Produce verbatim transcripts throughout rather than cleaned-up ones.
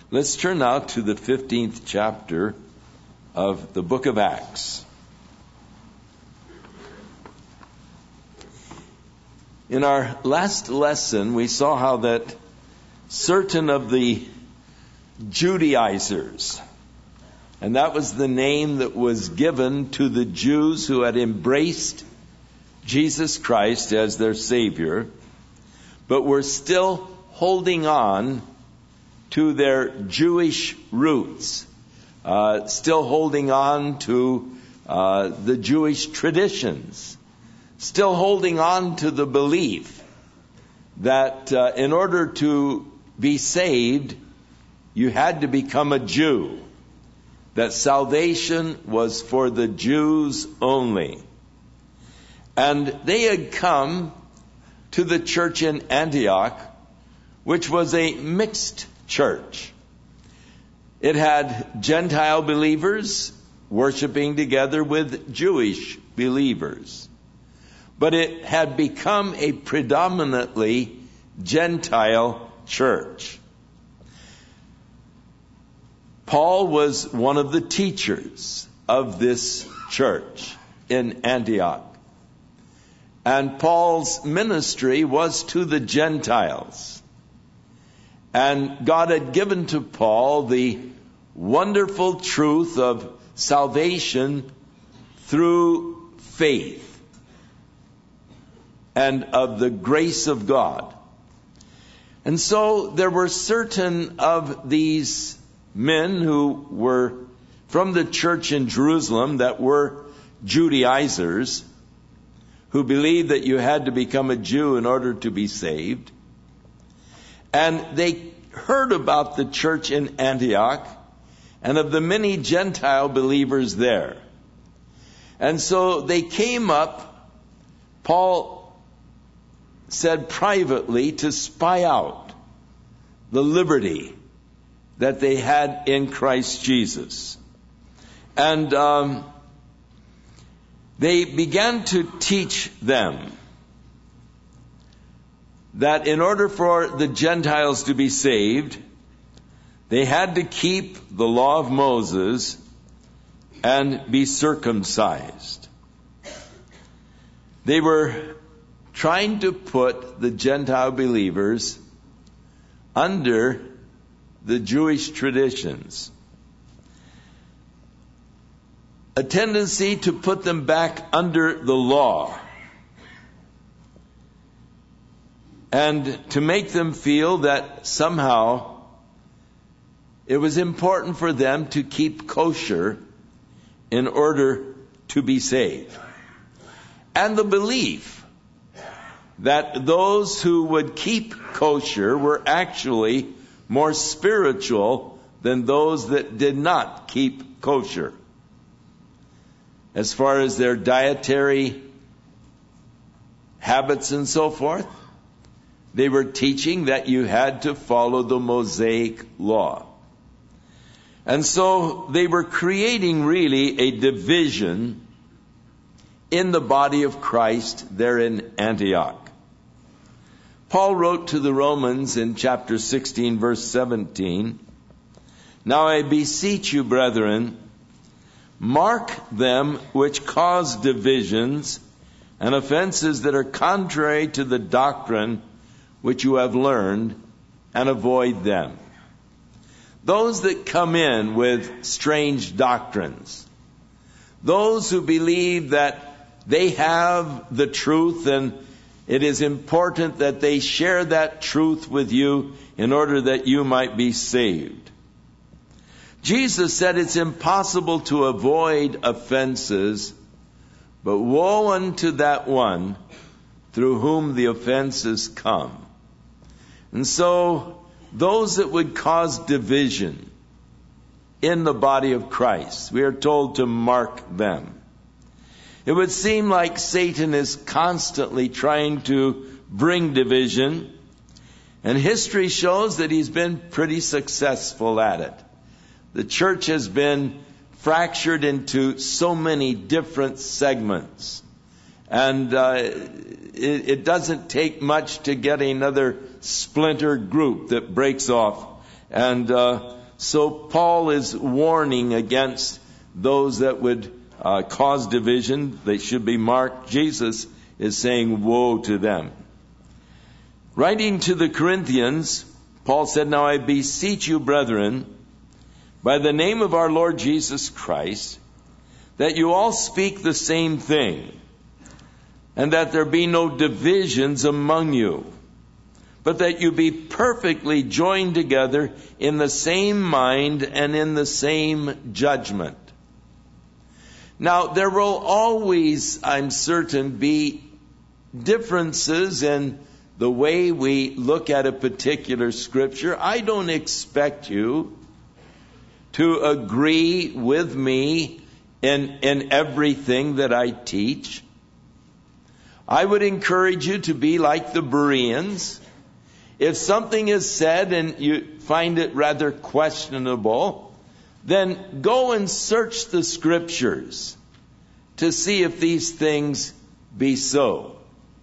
Let's turn now to the fifteenth chapter of the book of Acts. In our last lesson, we saw how that certain of the Judaizers, and that was the name that was given to the Jews who had embraced Jesus Christ as their Savior, but were still holding on to their Jewish roots, uh, still holding on to uh, the Jewish traditions, still holding on to the belief that uh, in order to be saved, you had to become a Jew, that salvation was for the Jews only. And they had come to the church in Antioch, which was a mixed church. It had Gentile believers worshiping together with Jewish believers. But it had become a predominantly Gentile church. Paul was one of the teachers of this church in Antioch. And Paul's ministry was to the Gentiles. And God had given to Paul the wonderful truth of salvation through faith and of the grace of God. And so there were certain of these men who were from the church in Jerusalem that were Judaizers, who believed that you had to become a Jew in order to be saved. And they heard about the church in Antioch and of the many Gentile believers there. And so they came up, Paul said privately, to spy out the liberty that they had in Christ Jesus. And um, they began to teach them that in order for the Gentiles to be saved, they had to keep the law of Moses and be circumcised. They were trying to put the Gentile believers under the Jewish traditions. A tendency to put them back under the law, and to make them feel that somehow it was important for them to keep kosher in order to be saved. And the belief that those who would keep kosher were actually more spiritual than those that did not keep kosher, as far as their dietary habits and so forth. They were teaching that you had to follow the Mosaic law. And so they were creating really a division in the body of Christ there in Antioch. Paul wrote to the Romans in chapter sixteen, verse seventeen, "Now I beseech you, brethren, mark them which cause divisions and offenses that are contrary to the doctrine which you have learned, and avoid them." Those that come in with strange doctrines, those who believe that they have the truth and it is important that they share that truth with you in order that you might be saved. Jesus said it's impossible to avoid offenses, but woe unto that one through whom the offenses come. And so those that would cause division in the body of Christ, we are told to mark them. It would seem like Satan is constantly trying to bring division, and history shows that he's been pretty successful at it. The church has been fractured into so many different segments, and uh, it, it doesn't take much to get another splinter group that breaks off And uh, so Paul is warning against those that would uh, cause division. They should be marked. Jesus is saying, woe to them. Writing to the Corinthians, Paul said, now I beseech you, brethren, by the name of our Lord Jesus Christ, that you all speak the same thing, and that there be no divisions among you, but that you be perfectly joined together in the same mind and in the same judgment. Now, there will always, I'm certain, be differences in the way we look at a particular scripture. I don't expect you to agree with me in, in everything that I teach. I would encourage you to be like the Bereans. If something is said and you find it rather questionable, then go and search the scriptures to see if these things be so.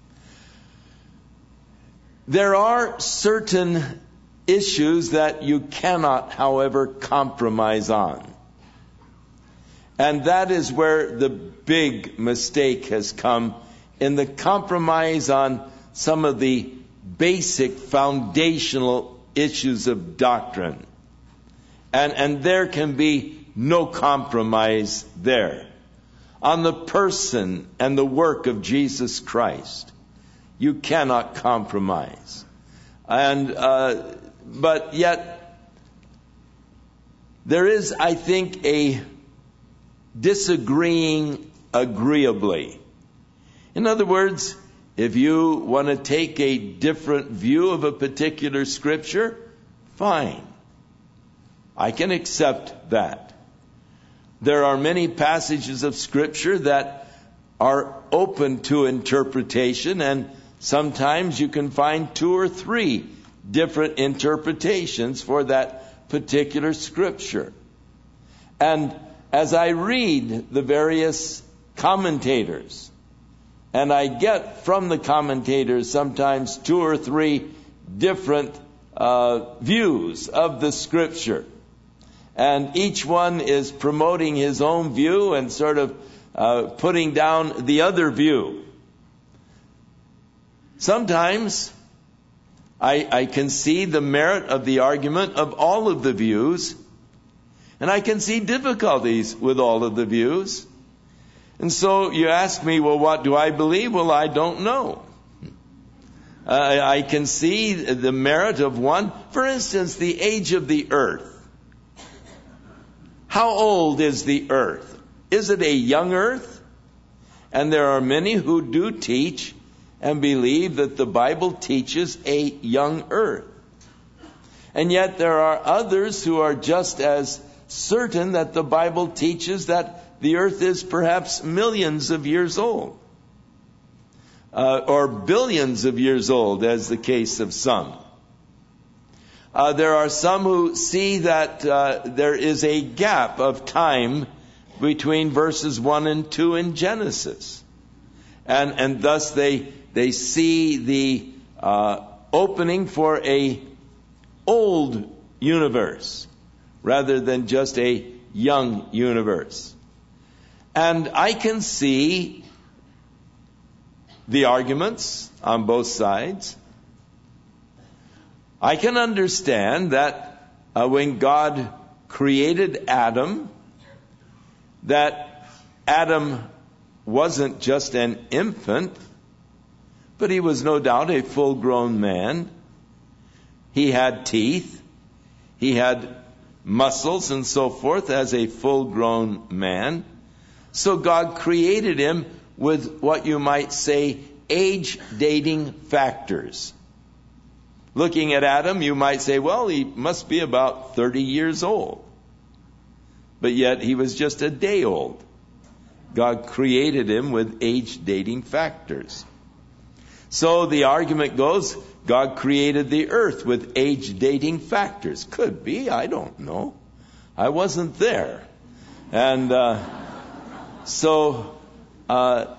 There are certain issues that you cannot, however, compromise on. And that is where the big mistake has come, in the compromise on some of the basic foundational issues of doctrine. And, and there can be no compromise there. On the person and the work of Jesus Christ, you cannot compromise. And, uh, but yet, there is, I think, a disagreeing agreeably. In other words, if you want to take a different view of a particular scripture, fine. I can accept that. There are many passages of scripture that are open to interpretation, and sometimes you can find two or three different interpretations for that particular scripture. And as I read the various commentators, and I get from the commentators sometimes two or three different uh, views of the scripture, and each one is promoting his own view and sort of uh, putting down the other view. Sometimes I, I can see the merit of the argument of all of the views, and I can see difficulties with all of the views. And so you ask me, well, what do I believe? Well, I don't know. Uh, I can see the merit of one. For instance, the age of the earth. How old is the earth? Is it a young earth? And there are many who do teach and believe that the Bible teaches a young earth. And yet there are others who are just as certain that the Bible teaches that the earth is perhaps millions of years old. Uh, or billions of years old, as the case of some. Uh, there are some who see that uh, there is a gap of time between verses one and two in Genesis. And, and thus they, they see the uh, opening for a old universe rather than just a young universe. And I can see the arguments on both sides. I can understand that uh, when God created Adam, that Adam wasn't just an infant, but he was no doubt a full-grown man. He had teeth. He had muscles and so forth as a full-grown man. So God created him with what you might say age-dating factors. Looking at Adam, you might say, well, he must be about thirty years old. But yet he was just a day old. God created him with age-dating factors. So the argument goes, God created the earth with age-dating factors. Could be, I don't know. I wasn't there. And uh, so uh,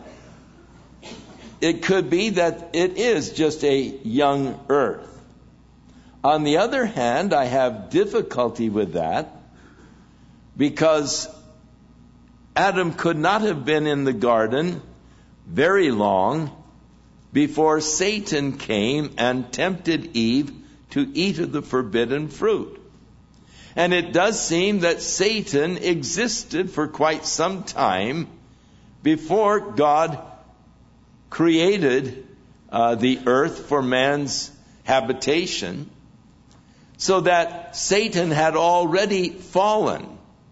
it could be that it is just a young earth. On the other hand, I have difficulty with that because Adam could not have been in the garden very long before Satan came and tempted Eve to eat of the forbidden fruit. And it does seem that Satan existed for quite some time before God created uh, the earth for man's habitation, so that Satan had already fallen.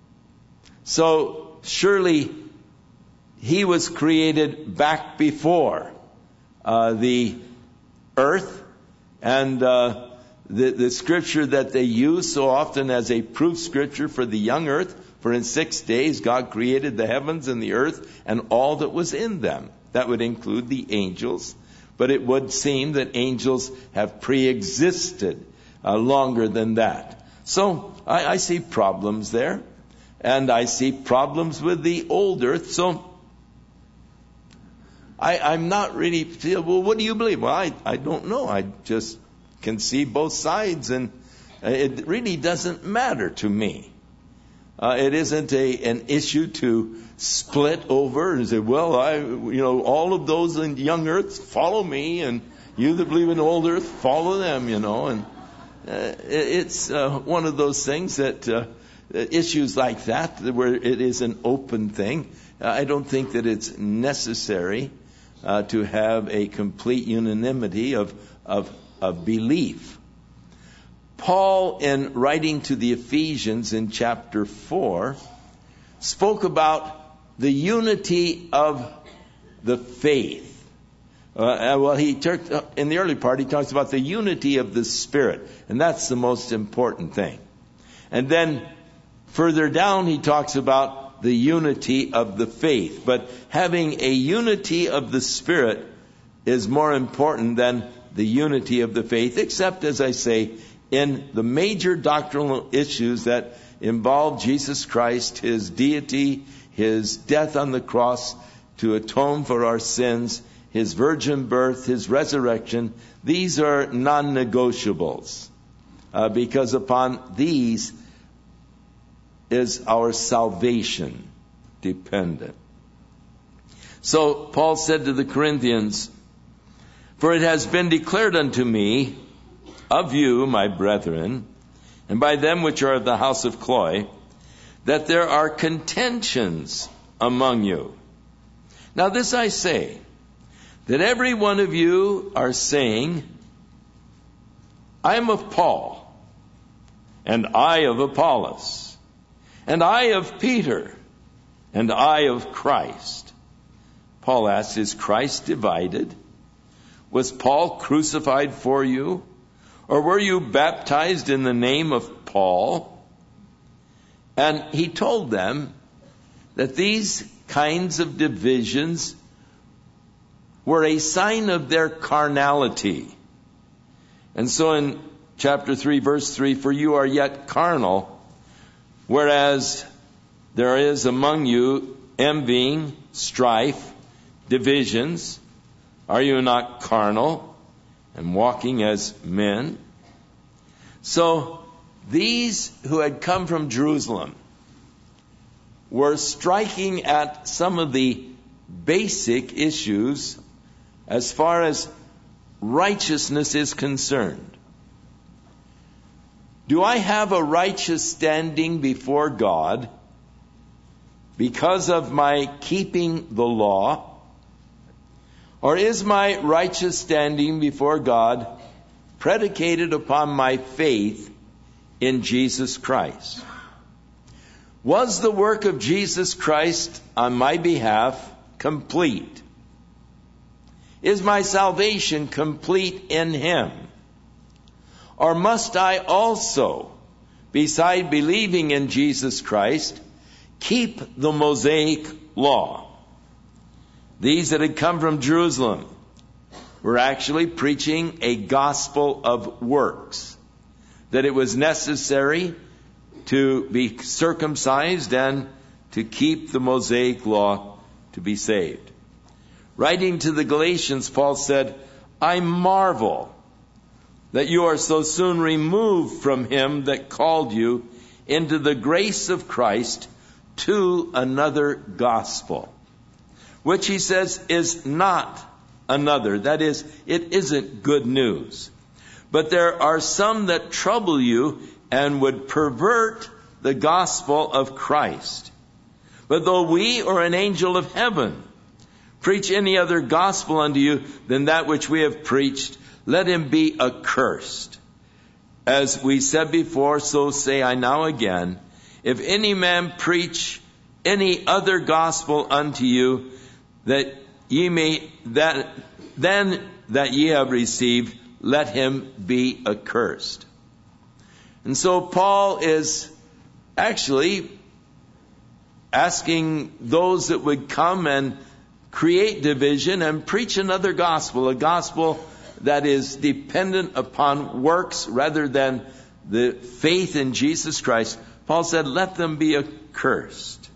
So surely he was created back before uh, the earth, and uh, the, the scripture that they use so often as a proof scripture for the young earth, for in six days God created the heavens and the earth and all that was in them. That would include the angels, but it would seem that angels have pre-existed uh, longer than that. So I, I see problems there, and I see problems with the old earth. So I, I'm not really feel, well, what do you believe? Well, I, I don't know. I just can see both sides, and it really doesn't matter to me. Uh, it isn't a an issue to split over and say, well, I, you know, all of those in young earth follow me, and you that believe in old earth follow them, you know. And uh, it's uh, one of those things that uh, issues like that, where it is an open thing. I don't think that it's necessary uh, to have a complete unanimity of of of belief. Paul, in writing to the Ephesians in chapter four, spoke about the unity of the faith. Uh, well, he talked, in the early part, he talks about the unity of the Spirit, and that's the most important thing. And then further down, he talks about the unity of the faith. But having a unity of the Spirit is more important than the unity of the faith, except, as I say, in the major doctrinal issues that involve Jesus Christ, His deity, His death on the cross to atone for our sins, His virgin birth, His resurrection. These are non-negotiables, uh, because upon these is our salvation dependent. So Paul said to the Corinthians, "For it has been declared unto me of you, my brethren, and by them which are of the house of Chloe, that there are contentions among you. Now this I say, that every one of you are saying, I am of Paul, and I of Apollos, and I of Peter, and I of Christ." Paul asks, is Christ divided? Was Paul crucified for you? Or were you baptized in the name of Paul? And he told them that these kinds of divisions were a sign of their carnality. And so in chapter three, verse three, "For you are yet carnal, whereas there is among you envying, strife, divisions. Are you not carnal and walking as men?" So these who had come from Jerusalem were striking at some of the basic issues as far as righteousness is concerned. Do I have a righteous standing before God because of my keeping the law? Or is my righteous standing before God predicated upon my faith in Jesus Christ? Was the work of Jesus Christ on my behalf complete? Is my salvation complete in Him? Or must I also, beside believing in Jesus Christ, keep the Mosaic law? These that had come from Jerusalem were actually preaching a gospel of works, that it was necessary to be circumcised and to keep the Mosaic law to be saved. Writing to the Galatians, Paul said, "I marvel that you are so soon removed from him that called you into the grace of Christ to another gospel, which he says is not another. That is, it isn't good news. But there are some that trouble you and would pervert the gospel of Christ. But though we or an angel of heaven preach any other gospel unto you than that which we have preached, let him be accursed. As we said before, so say I now again, if any man preach any other gospel unto you, that ye may, that, then that ye have received, let him be accursed. And so Paul is actually asking those that would come and create division and preach another gospel, a gospel that is dependent upon works rather than the faith in Jesus Christ. Paul said, let them be accursed.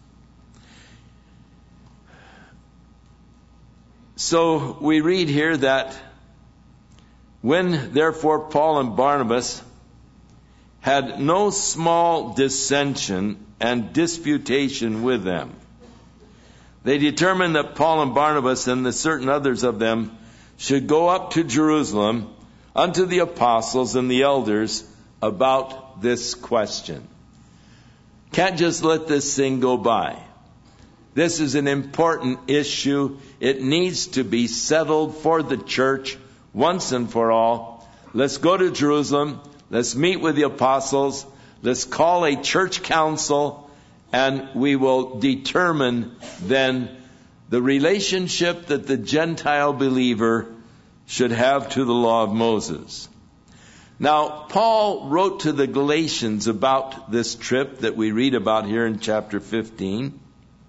So we read here that when therefore Paul and Barnabas had no small dissension and disputation with them, they determined that Paul and Barnabas and the certain others of them should go up to Jerusalem unto the apostles and the elders about this question. Can't just let this thing go by. This is an important issue. It needs to be settled for the church once and for all. Let's go to Jerusalem. Let's meet with the apostles. Let's call a church council, and we will determine then the relationship that the Gentile believer should have to the law of Moses. Now, Paul wrote to the Galatians about this trip that we read about here in chapter fifteen.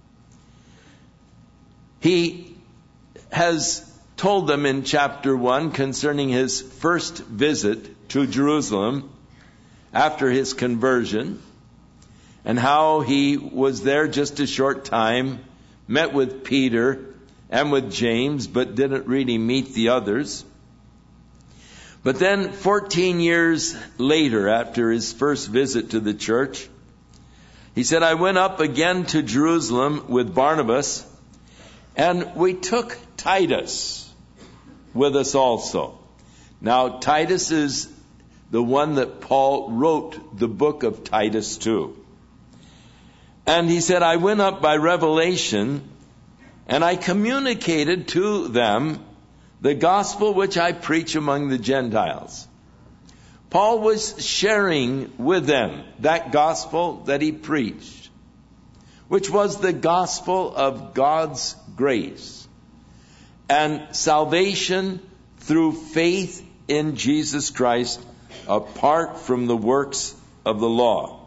He has told them in chapter one concerning his first visit to Jerusalem after his conversion, and how he was there just a short time, met with Peter and with James, but didn't really meet the others. But then fourteen years later, after his first visit to the church, he said, I went up again to Jerusalem with Barnabas, and we took Titus with us also. Now, Titus is the one that Paul wrote the book of Titus to. And he said, I went up by revelation, and I communicated to them the gospel which I preach among the Gentiles. Paul was sharing with them that gospel that he preached, which was the gospel of God's grace and salvation through faith in Jesus Christ, apart from the works of the law.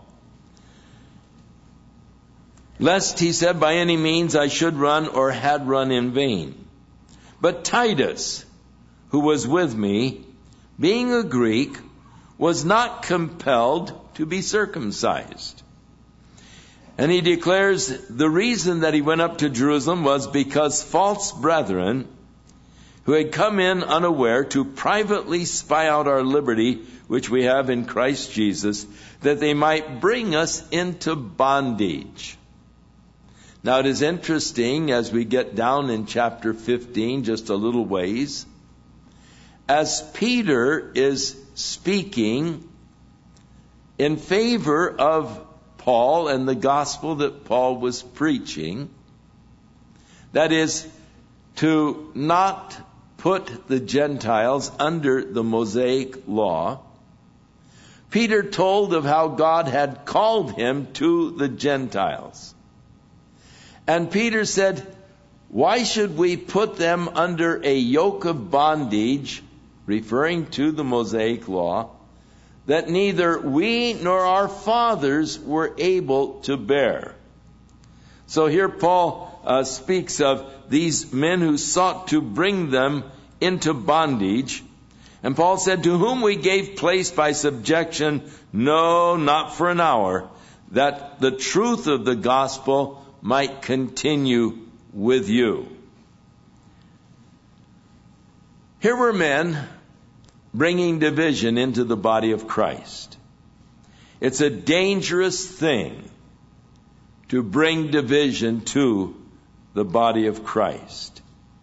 Lest, he said, by any means I should run or had run in vain. But Titus, who was with me, being a Greek, was not compelled to be circumcised. And he declares the reason that he went up to Jerusalem was because false brethren, who had come in unaware to privately spy out our liberty, which we have in Christ Jesus, that they might bring us into bondage. Now it is interesting as we get down in chapter fifteen, just a little ways, as Peter is speaking in favor of Paul and the gospel that Paul was preaching, that is, to not put the Gentiles under the Mosaic law, Peter told of how God had called him to the Gentiles. And Peter said, why should we put them under a yoke of bondage, referring to the Mosaic law, that neither we nor our fathers were able to bear? So here Paul uh, speaks of these men who sought to bring them into bondage. And Paul said, to whom we gave place by subjection, no, not for an hour, that the truth of the gospel might continue with you. Here were men bringing division into the body of Christ. It's a dangerous thing to bring division to the body of Christ.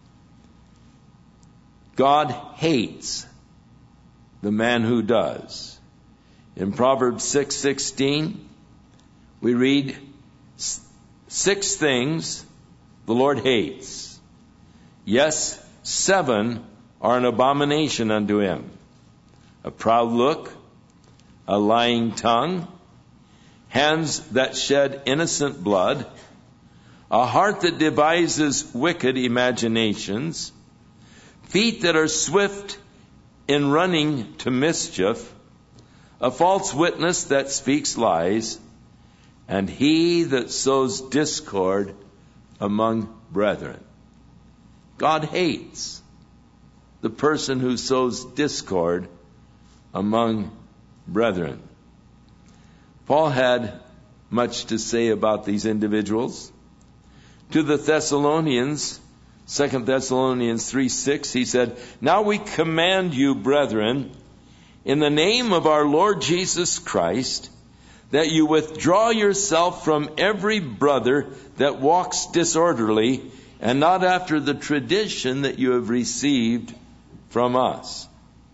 God hates the man who does. In Proverbs six sixteen, we read, six things the Lord hates. Yes, seven are an abomination unto him. A proud look, a lying tongue, hands that shed innocent blood, a heart that devises wicked imaginations, feet that are swift in running to mischief, a false witness that speaks lies, and he that sows discord among brethren. God hates the person who sows discord among brethren. Paul had much to say about these individuals. To the Thessalonians, Second Thessalonians three six, he said, "Now we command you, brethren, in the name of our Lord Jesus Christ, that you withdraw yourself from every brother that walks disorderly, and not after the tradition that you have received from us.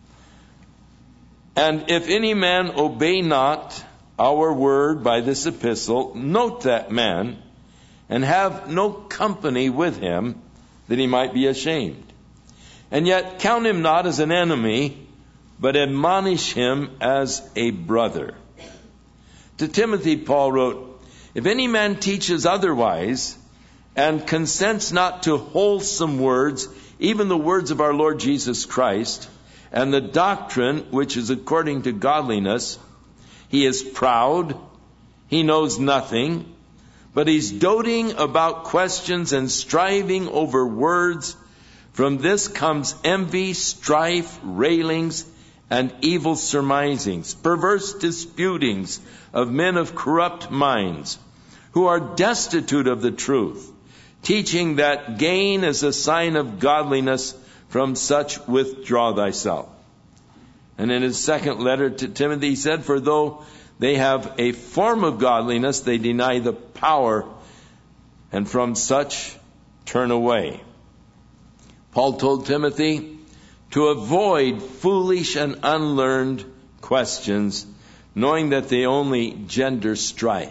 And if any man obey not our word by this epistle, note that man, and have no company with him, that he might be ashamed. And yet count him not as an enemy, but admonish him as a brother." To Timothy, Paul wrote, "If any man teaches otherwise, and consents not to wholesome words, even the words of our Lord Jesus Christ, and the doctrine which is according to godliness, he is proud, he knows nothing, but he's doting about questions and striving over words. From this comes envy, strife, railings, and evil surmisings, perverse disputings of men of corrupt minds, who are destitute of the truth, teaching that gain is a sign of godliness. From such withdraw thyself." And in his second letter to Timothy, he said, "For though they have a form of godliness, they deny the power, and from such turn away." Paul told Timothy to avoid foolish and unlearned questions, knowing that they only gender strife.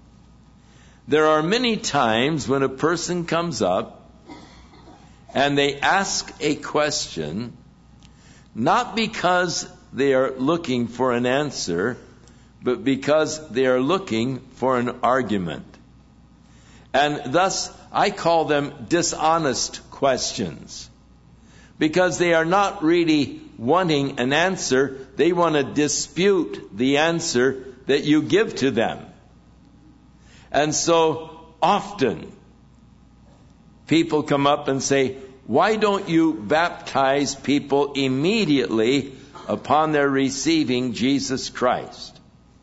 There are many times when a person comes up and they ask a question, not because they are looking for an answer, but because they are looking for an argument. And thus, I call them dishonest questions, because they are not really wanting an answer. They want to dispute the answer that you give to them. And so often people come up and say, "Why don't you baptize people immediately upon their receiving Jesus Christ?"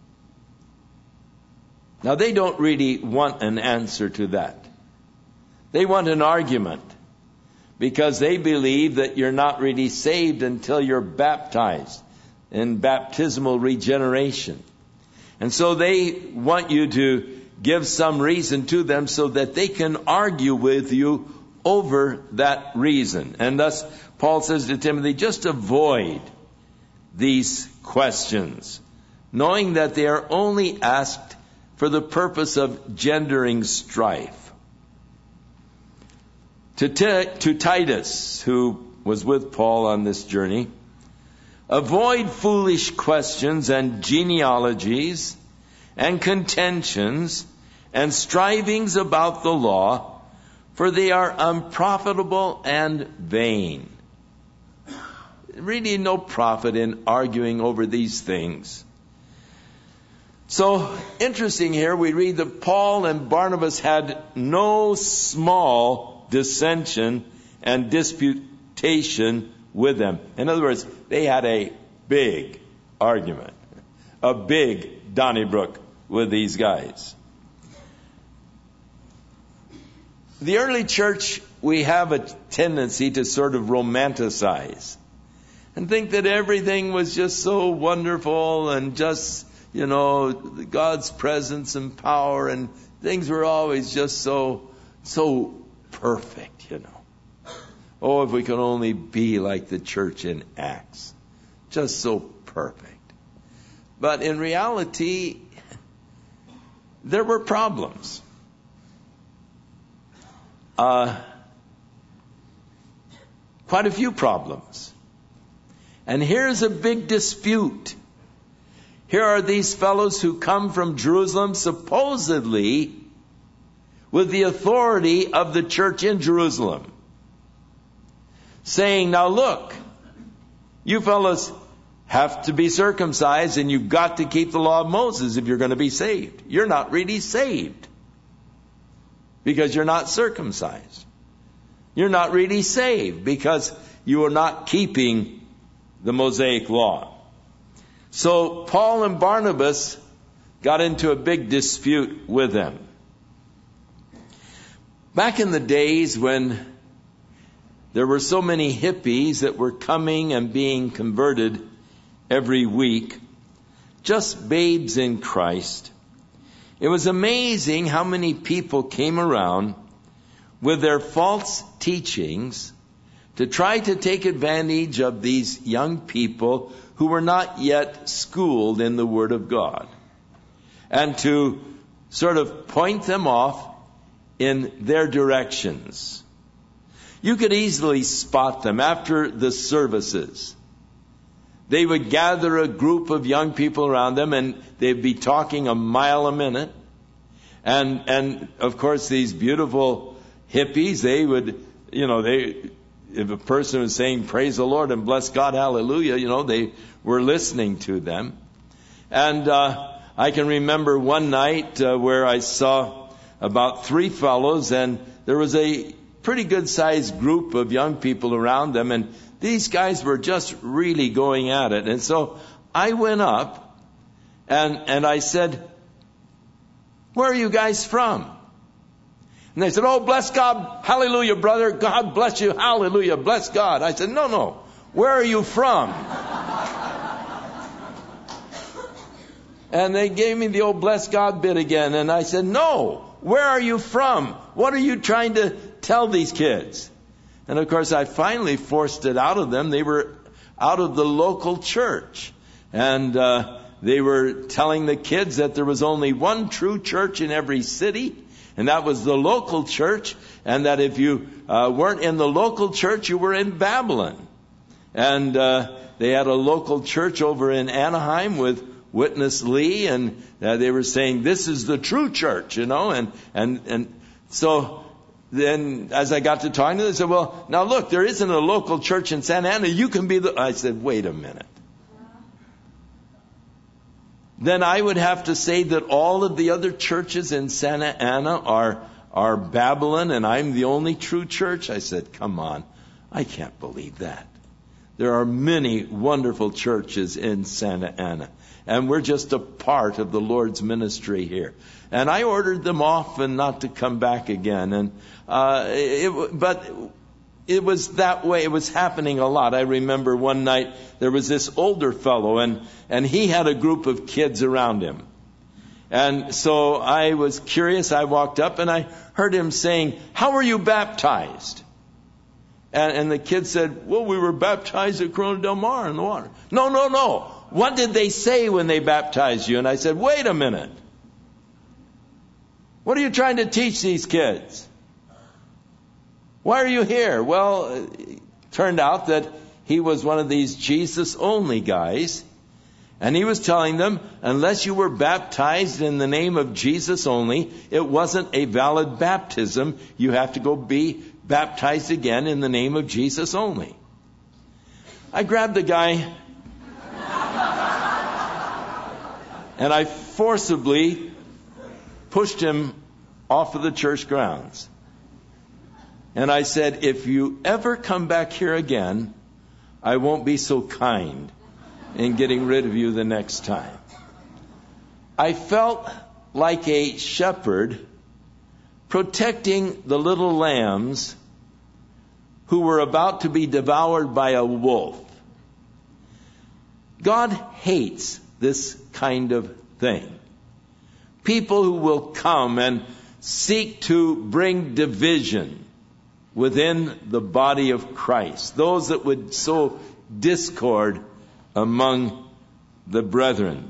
Now, they don't really want an answer to that. They want an argument, because they believe that you're not really saved until you're baptized in baptismal regeneration. And so they want you to give some reason to them so that they can argue with you over that reason. And thus, Paul says to Timothy, just avoid these questions, knowing that they are only asked for the purpose of gendering strife. To, T- to Titus, who was with Paul on this journey, avoid foolish questions and genealogies and contentions and strivings about the law, for they are unprofitable and vain. Really no profit in arguing over these things. So, interesting here, we read that Paul and Barnabas had no small dissension and disputation with them. In other words, they had a big argument, a big Donnybrook with these guys. The early church, we have a tendency to sort of romanticize. and think that everything was just so wonderful and just, you know, God's presence and power, and things were always just so, so perfect, you know. Oh, if we could only be like the church in Acts. Just so perfect. But in reality, there were problems. Uh, quite a few problems. And here's a big dispute. Here are these fellows who come from Jerusalem, supposedly with the authority of the church in Jerusalem, saying, now look, you fellows have to be circumcised, and you've got to keep the law of Moses if you're going to be saved. You're not really saved because you're not circumcised. You're not really saved because you are not keeping the Mosaic law. So Paul and Barnabas got into a big dispute with them. Back in the days when there were so many hippies that were coming and being converted every week, just babes in Christ, it was amazing how many people came around with their false teachings to try to take advantage of these young people who were not yet schooled in the Word of God, and to sort of point them off in their directions. You could easily spot them after the services. They would gather a group of young people around them, and they'd be talking a mile a minute. And, and of course, these beautiful hippies, they would, you know, they, if a person was saying, praise the Lord and bless God, hallelujah, you know, they were listening to them. And, uh, I can remember one night, uh, where I saw about three fellows, and there was a pretty good sized group of young people around them, and these guys were just really going at it. And so I went up and, and I said, where are you guys from? And they said, oh, bless God, hallelujah, brother, God bless you, hallelujah, bless God. I said, no, no, where are you from? And they gave me the old bless God bit again. And I said, no, where are you from? What are you trying to tell these kids? And of course, I finally forced it out of them. They were out of the local church. And uh, they were telling the kids that there was only one true church in every city, and that was the local church, and that if you uh, weren't in the local church, you were in Babylon. And uh, they had a local church over in Anaheim with Witness Lee, and uh, they were saying, this is the true church, you know, and, and, and so then as I got to talking to them, they said, well, now look, there isn't a local church in Santa Ana. You can be the... I said, wait a minute. Then I would have to say that all of the other churches in Santa Ana are, are Babylon, and I'm the only true church? I said, come on. I can't believe that. There are many wonderful churches in Santa Ana, and we're just a part of the Lord's ministry here. And I ordered them off and not to come back again. And uh, it, but it was that way. It was happening a lot. I remember one night there was this older fellow, and and he had a group of kids around him. And so I was curious. I walked up and I heard him saying, "How were you baptized?" And, and the kid said, "Well, we were baptized at Corona del Mar in the water." No, no, no. What did they say when they baptized you? And I said, wait a minute. What are you trying to teach these kids? Why are you here? Well, it turned out that he was one of these Jesus-only guys. And he was telling them, unless you were baptized in the name of Jesus only, it wasn't a valid baptism. You have to go be baptized again in the name of Jesus only. I grabbed the guy and I forcibly pushed him off of the church grounds. And I said, if you ever come back here again, I won't be so kind in getting rid of you the next time. I felt like a shepherd protecting the little lambs who were about to be devoured by a wolf. God hates this kind of thing. People who will come and seek to bring division within the body of Christ. Those that would sow discord among the brethren.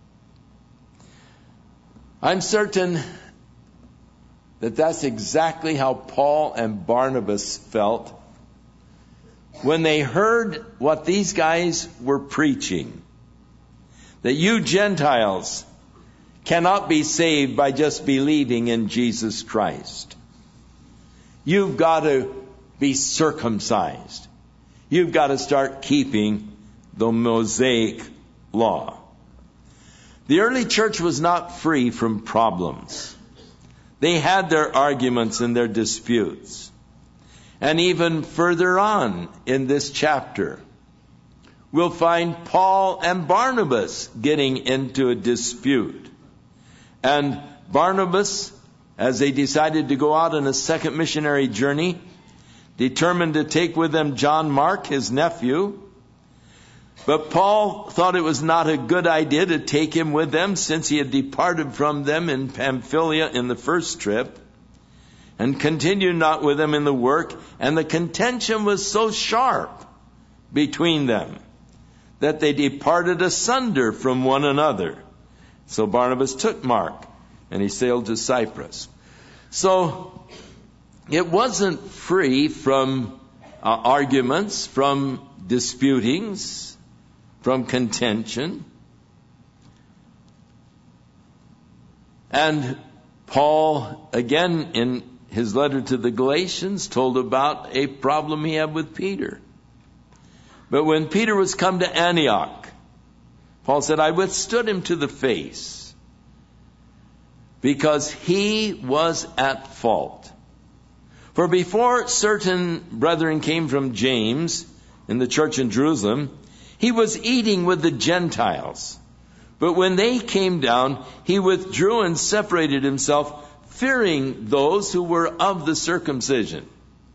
I'm certain that that's exactly how Paul and Barnabas felt when they heard what these guys were preaching. That you Gentiles cannot be saved by just believing in Jesus Christ. You've got to be circumcised. You've got to start keeping the Mosaic law. The early church was not free from problems. They had their arguments and their disputes. And even further on in this chapter, we'll find Paul and Barnabas getting into a dispute. And Barnabas, as they decided to go out on a second missionary journey, determined to take with them John Mark, his nephew. But Paul thought it was not a good idea to take him with them, since he had departed from them in Pamphylia in the first trip, and continued not with them in the work. And the contention was so sharp between them that they departed asunder from one another. So Barnabas took Mark, and he sailed to Cyprus. So it wasn't free from uh, arguments, from disputings, from contention. And Paul, again, in his letter to the Galatians, told about a problem he had with Peter. But when Peter was come to Antioch, Paul said, I withstood him to the face, because he was at fault. For before certain brethren came from James in the church in Jerusalem, he was eating with the Gentiles. But when they came down, he withdrew and separated himself, fearing those who were of the circumcision.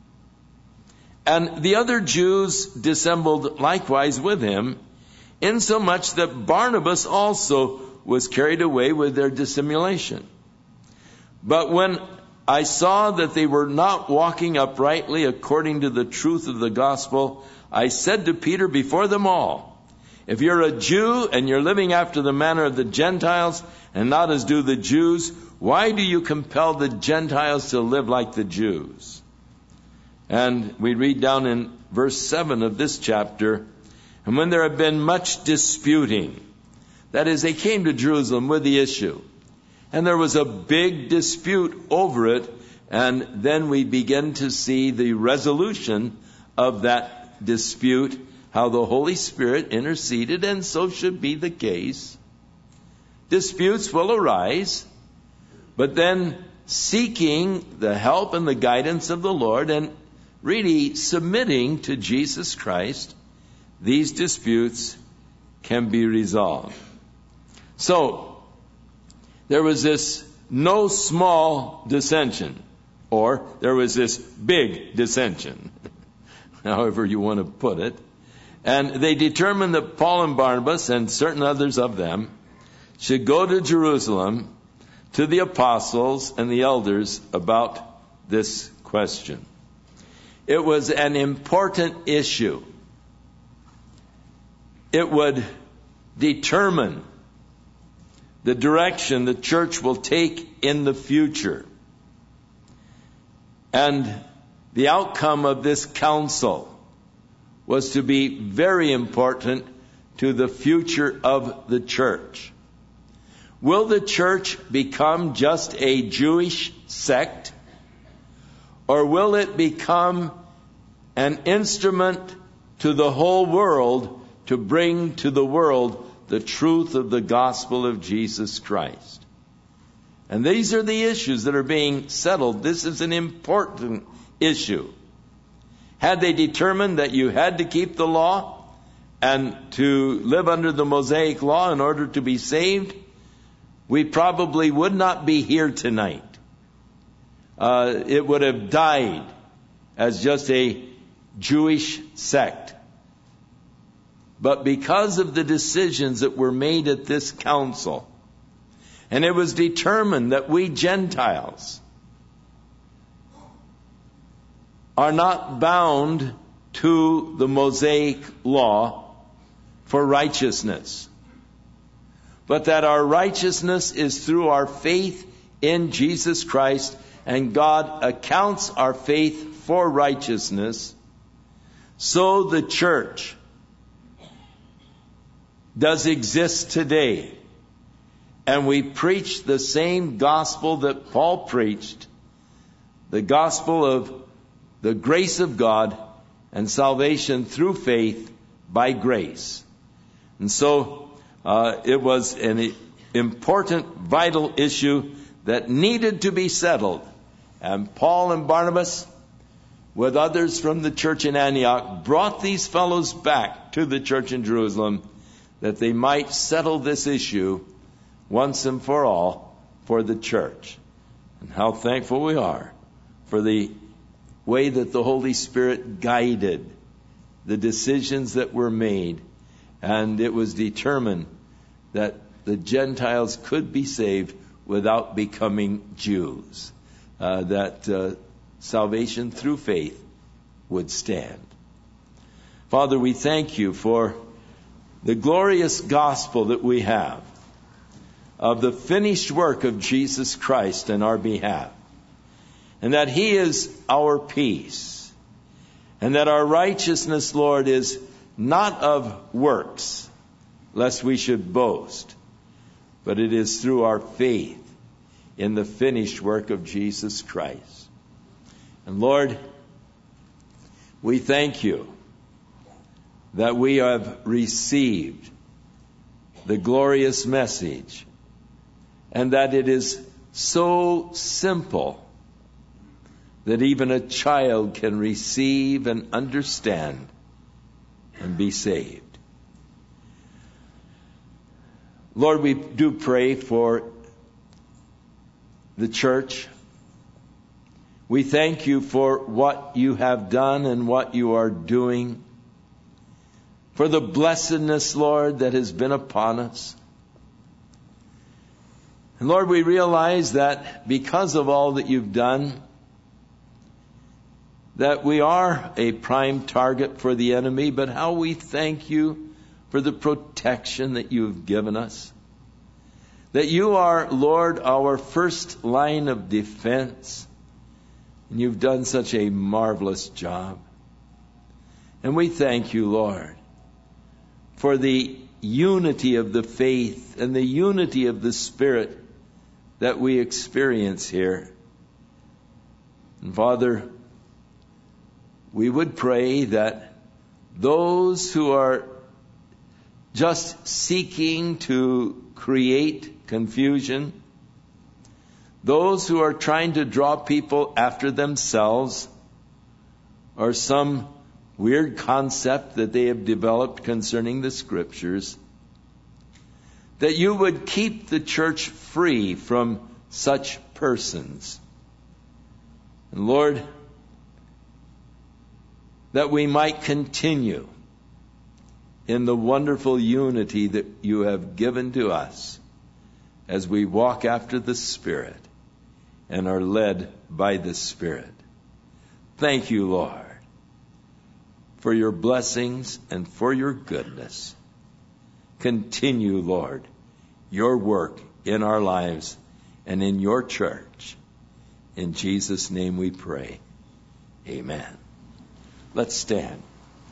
And the other Jews dissembled likewise with him, insomuch that Barnabas also was carried away with their dissimulation. But when I saw that they were not walking uprightly according to the truth of the gospel, I said to Peter before them all, if you're a Jew and you're living after the manner of the Gentiles and not as do the Jews, why do you compel the Gentiles to live like the Jews? And we read down in verse seven of this chapter, and when there had been much disputing, that is, they came to Jerusalem with the issue, and there was a big dispute over it, and then we begin to see the resolution of that dispute, how the Holy Spirit interceded, and so should be the case. Disputes will arise, but then seeking the help and the guidance of the Lord and really submitting to Jesus Christ, these disputes can be resolved. So, there was this no small dissension, or there was this big dissension, however you want to put it. And they determined that Paul and Barnabas and certain others of them should go to Jerusalem to the apostles and the elders about this question. It was an important issue. It would determine the direction the church will take in the future. And the outcome of this council was to be very important to the future of the church. Will the church become just a Jewish sect, or will it become an instrument to the whole world to bring to the world the truth of the gospel of Jesus Christ? And these are the issues that are being settled. This is an important issue. Had they determined that you had to keep the law and to live under the Mosaic law in order to be saved, we probably would not be here tonight. Uh, it would have died as just a Jewish sect. But because of the decisions that were made at this council, and it was determined that we Gentiles are not bound to the Mosaic law for righteousness, but that our righteousness is through our faith in Jesus Christ, and God accounts our faith for righteousness. So the church does exist today, and we preach the same gospel that Paul preached, the gospel of the grace of God and salvation through faith by grace. And so uh, it was an important, vital issue that needed to be settled. And Paul and Barnabas, with others from the church in Antioch, brought these fellows back to the church in Jerusalem that they might settle this issue once and for all for the church. And how thankful we are for the way that the Holy Spirit guided the decisions that were made. And it was determined that the Gentiles could be saved without becoming Jews. Uh, that uh, salvation through faith would stand. Father, we thank you for the glorious gospel that we have of the finished work of Jesus Christ in our behalf, and that He is our peace, and that our righteousness, Lord, is not of works, lest we should boast, but it is through our faith in the finished work of Jesus Christ. And Lord, we thank you that we have received the glorious message, and that it is so simple that even a child can receive and understand and be saved. Lord, we do pray for the church. We thank you for what you have done and what you are doing, for the blessedness, Lord, that has been upon us. And Lord, we realize that because of all that you've done, that we are a prime target for the enemy, but how we thank you for the protection that you've given us. That you are, Lord, our first line of defense. And you've done such a marvelous job. And we thank you, Lord, for the unity of the faith and the unity of the Spirit that we experience here. And Father, we would pray that those who are just seeking to create confusion, those who are trying to draw people after themselves, or some weird concept that they have developed concerning the Scriptures, that you would keep the church free from such persons. And Lord, that we might continue in the wonderful unity that you have given to us as we walk after the Spirit and are led by the Spirit. Thank you, Lord, for your blessings and for your goodness. Continue, Lord, your work in our lives and in your church. In Jesus' name we pray. Amen. Let's stand.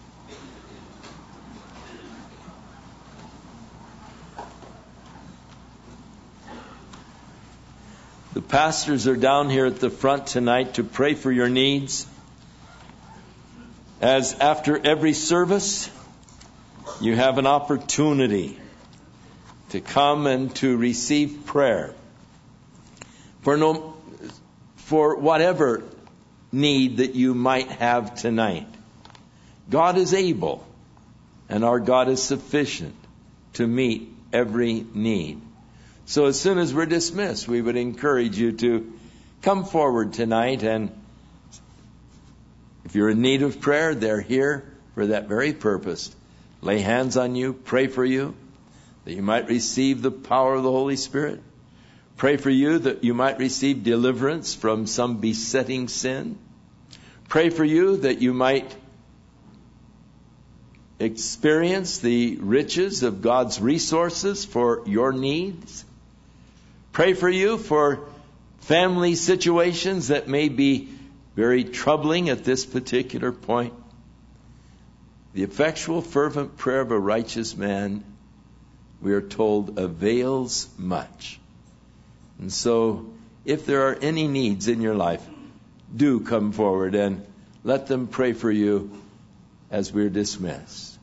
The pastors are down here at the front tonight to pray for your needs. As after every service, you have an opportunity to come and to receive prayer for no, for whatever need that you might have tonight. God is able, and our God is sufficient to meet every need. So as soon as we're dismissed, we would encourage you to come forward tonight, and if you're in need of prayer, they're here for that very purpose, lay hands on you, pray for you, that you might receive the power of the Holy Spirit. Pray for you that you might receive deliverance from some besetting sin. Pray for you that you might experience the riches of God's resources for your needs. Pray for you for family situations that may be very troubling at this particular point. The effectual, fervent prayer of a righteous man, we are told, avails much. And so, if there are any needs in your life, do come forward and let them pray for you as we're dismissed.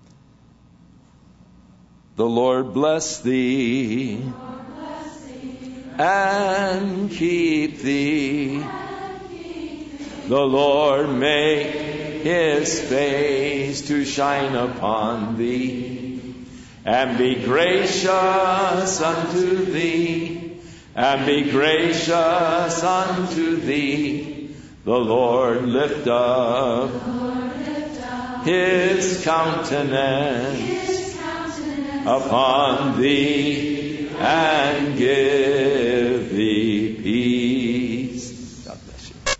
The Lord bless thee, Lord bless thee and keep thee. and keep thee. The Lord make His face to shine upon thee, and be gracious unto thee, and be gracious unto thee. The Lord lift up The Lord lift up His countenance His countenance upon thee, and give